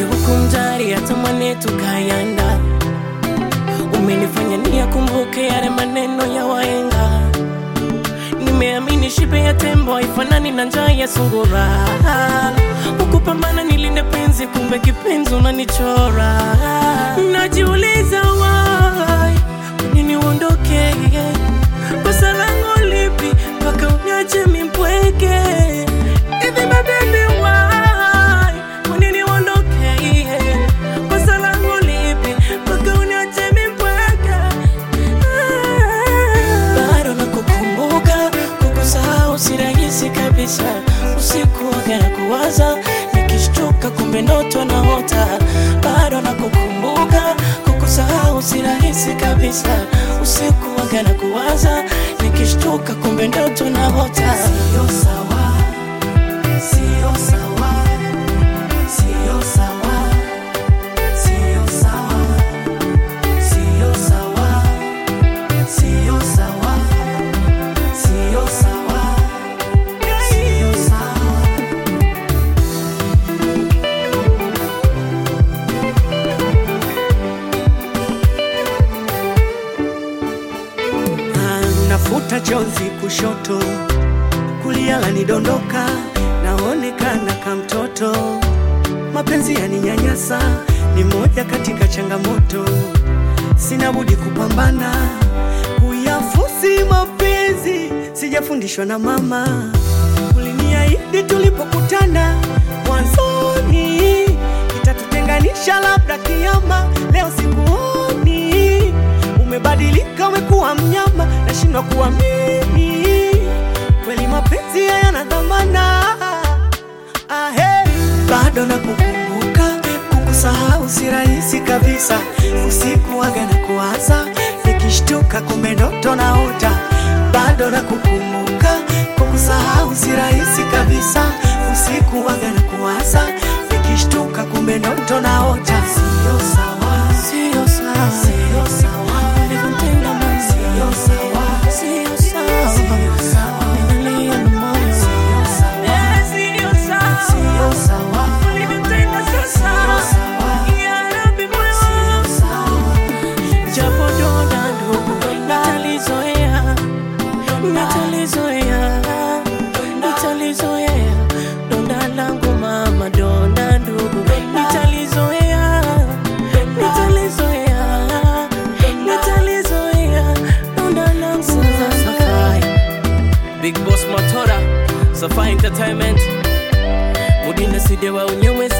hukumjari hata manetu kayanda. Umenifanya niyakumbuke yale maneno ya wahenga. Nimeamini shibe ya tembo haifanani na njaa ya sungura. Ukupambana nilinde penzi, kumbe kipenzi unanichora. Najiuliza why, kwa nini uondoke? Kosa langu lipi mpaka uniache mimi mpweke? Hivi baby why, kwa nini uondoke? Kosa langu lipi mpaka uniache mimi mpweke? Bado nakukumbuka, kukusahau si rahisi kabisa. Usiku waga kuwaza, nikishtuka kumbe ndoto naota. Bado nakukumbuka, kukusahau si rahisi kabisa. Usiku waga kuwaza, nikishtuka kumbe ndoto naota. Sio sawa, sio sawa, sio sawa, sio sawa, sio sawa, sio sawa, sio sawa, sio sawa. Nafuta chozi kushoto, kulia lanidondoka, naonekana kama mtoto. Mapenzi yaninyanyasa, ni moja katika changamoto. Sina budi kupambana, kuyafusi mapenzi. Sijafundishwa na mama, uliniahidi tulipokutana mwanzoni itatutenganisha labda kiyama. Leo sikuoni, umebadilika, umekuwa mnyama. Nashindwa kuamini, kweli mapenzi hayana dhamana. Bado nakukumbuka, kukusahau si rahisi kabisa. Usiku waga na kuwaza, nikishtuka kumbe ndoto naota. Bado nakukumbuka, kukusahau si rahisi kabisa. Usiku waga na kuwaza, nikishtuka kumbe ndoto naota. Sio sawa, Sio sawa, sio sawa, ulivyotenda mama. sio sawa, Sio sawa, sio sawa, unalia na moyo. sio sawa, Sio sawa, sio sawa, ulivyotenda sio sawa. Ya Rabbi moyo sio sawa. japo donda ndugu nitalizoea, nitalizoea, nitalizoea. Donda langu mama, donda ndugu nitalizoea, nitalizoea, nitalizoea. Donda langu Safai, Big Boss Motora, Safai Entertainment, Mudinda Sidewa unyewezi.